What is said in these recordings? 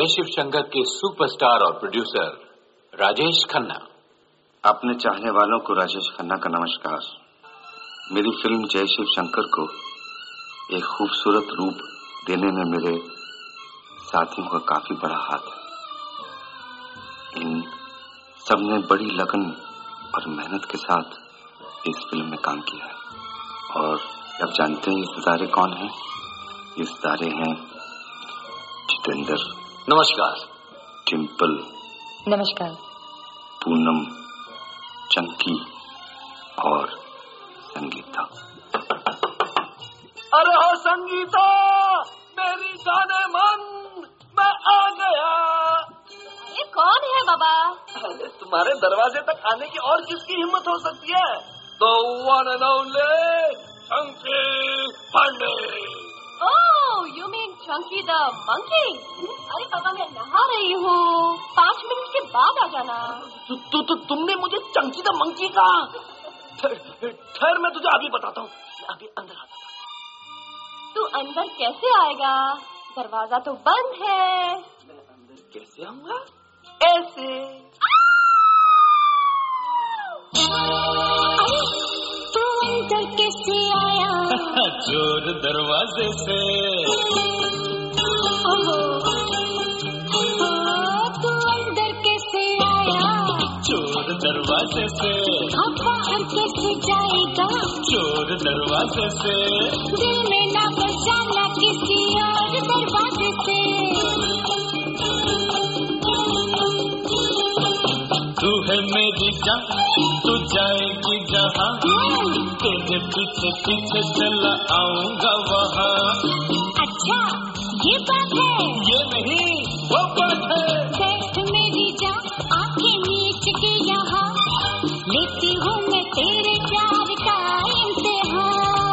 जय शिव शंकर के सुपरस्टार और प्रोड्यूसर राजेश खन्ना। अपने चाहने वालों को राजेश खन्ना का नमस्कार। मेरी फिल्म जय शिव शंकर को एक खूबसूरत रूप देने में मेरे साथियों का काफी बड़ा हाथ है। इन सबने बड़ी लगन और मेहनत के साथ इस फिल्म में काम किया है। और आप जानते हैं ये सितारे कौन हैं? ये सितारे हैं जितेंद्र, नमस्कार। टिम्पल, नमस्कार। पूनम, चंकी और संगीता। अरे हो संगीता, मेरी जाने मन, मैं आ गया। ये कौन है बाबा? अरे तुम्हारे दरवाजे तक आने की और किसकी हिम्मत हो सकती है? तो one and only Chunky Pandey. Oh, you mean Chunky the monkey? अरे बाबा, मैं नहा रही हूँ, 5 मिनट के बाद आ जाना। तुमने मुझे चंकी द मंकी कहा? ठहर, मैं तुझे अभी बताता हूँ। अभी अंदर आता हूँ। तू अंदर कैसे आएगा? दरवाजा तो बंद है। मैं अंदर कैसे आऊंगा? ऐसे। तू अंदर कैसे आया? चोर दरवाजे से। तू अंदर कैसे आया? चोर दरवाजे से। अब बाहर कैसे जाएगा? चोर दरवाजे से। दिल में ना बसाना किसी और दरवाजे से। तू है मेरी जान, तू जाएगी जहाँ, तेरे पीछे पीछे चला आऊंगा वहाँ। अच्छा, ये बात है? ये नहीं, वो बात है। देख मेरी जान, आंखें नीच के यहाँ, लेती हूँ मैं तेरे प्यार का इम्तिहान।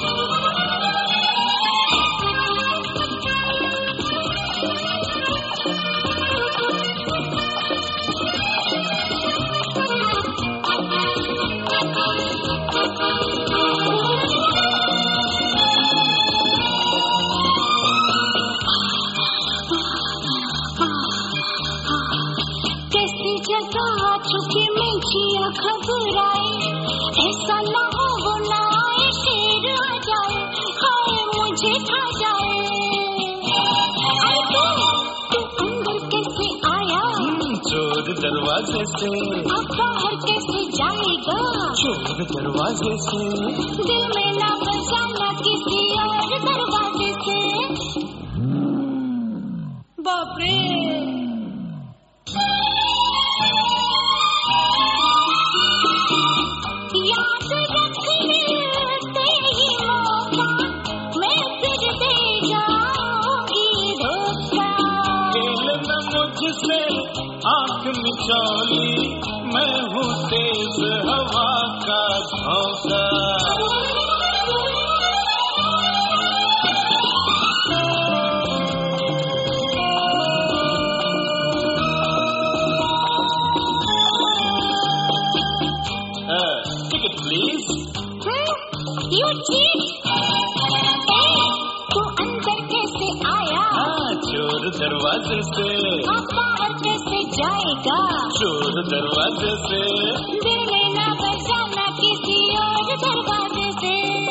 चुकी मिर्चियाँ घबराए, ऐसा ना हो वो ना आए, शेर आ जाए, हाय मुझे खा जाए। तू अंदर कैसे आया? चोर दरवाजे से। अब बाहर कैसे जाएगा? चोर दरवाजे से। दिल में ना बसाना किसी और दरवाजे से। बाप रे, याद रखते ही मौका, मैं फिर दे जाऊंगी धोखा। खेलना मुझसे आंख मिचौली, मैं हूँ तेज हवा का झोंका। Ticket please. You cheat! तू अंदर कैसे आया? चोर दरवाजे से। अब बाहर कैसे जाएगा? चोर दरवाजे से। दिल में ना बसाना किसी और दरवाजे से।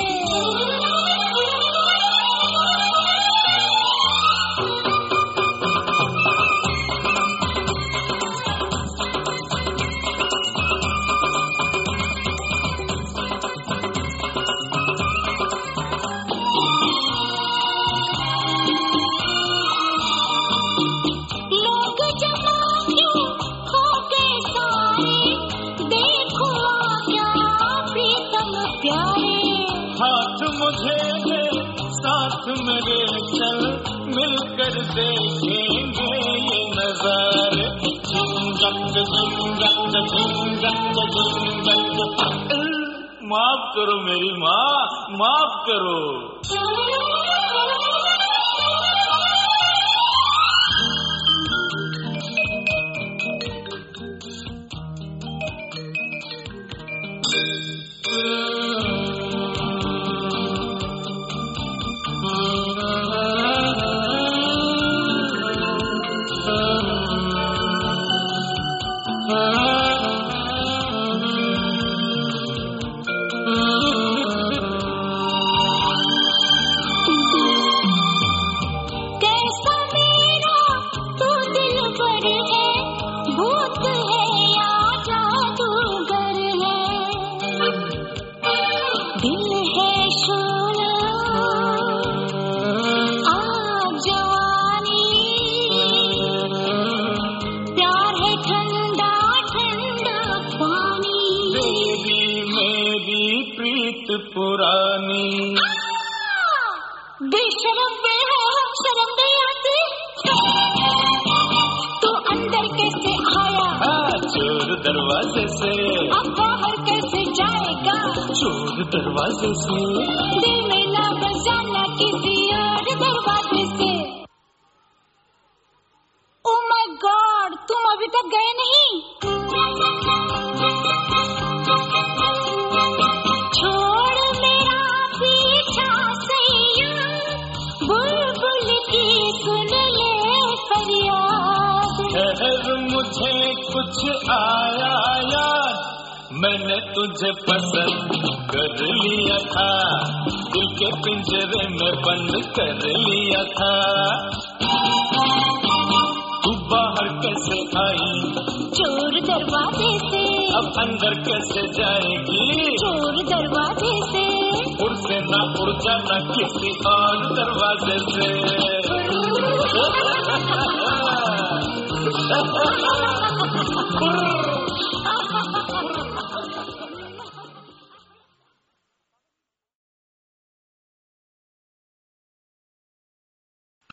हाथ मुझे दे, साथ मेरे चल, मिलकर देखेंगे ये नजारे। झुमझक झुमझक झुमझक झुमझक। माफ करो मेरी माँ, माफ करो। पुरानी। बेशरम बेहम शर्म नहीं आती, तू अंदर कैसे आया? चोर दरवाजे से। अब बाहर कैसे जाएगा? चोर दरवाजे से। दिल में ना बजाना किसी और दरवाजे से। ओह माय गॉड, तुम अभी तक गए नहीं? छोड़ मेरा पीछा सैया, बुलबुल की सुन ले फरियाद। ठहर मुझे कुछ आया याद, मैंने तुझे पसंद कर लिया था, दिल के पिंजरे में बंद कर लिया था। तू बाहर कैसे आई? चोर दरवाजे से। अब अंदर कैसे जाएगी? चोर दरवाजे से। उड़ से ना उड़ जाना किसी और दरवाजे से।